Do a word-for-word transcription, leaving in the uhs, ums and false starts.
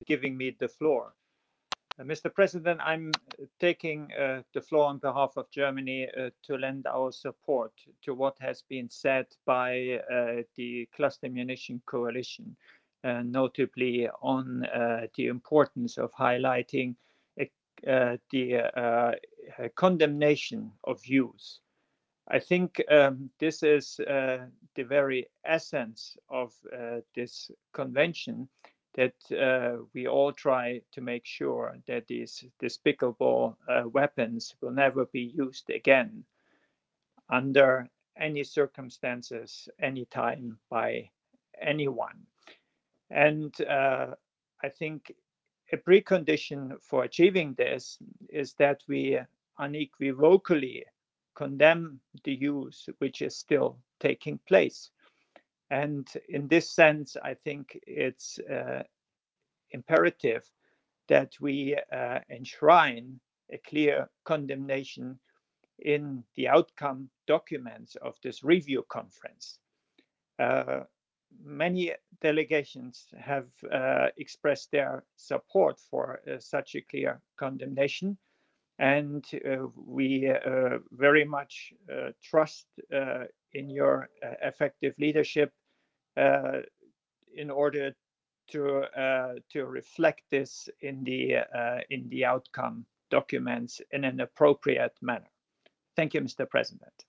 giving me the floor. Uh, Mister President, I'm taking uh, the floor on behalf of Germany uh, to lend our support to what has been said by uh, the Cluster Munition Coalition, uh, notably on uh, the importance of highlighting uh, the uh, condemnation of use. I think um, this is uh, the very essence of uh, this convention, that uh, we all try to make sure that these despicable uh, weapons will never be used again under any circumstances, anytime, by anyone. And uh, I think a precondition for achieving this is that we unequivocally condemn the use which is still taking place. And in this sense, I think it's uh, imperative that we uh, enshrine a clear condemnation in the outcome documents of this review conference. Uh, Many delegations have uh, expressed their support for uh, such a clear condemnation, and uh, we uh, very much uh, trust uh, in your uh, effective leadership uh, in order to uh, to reflect this in the uh, in the outcome documents in an appropriate manner. Thank you, Mister President.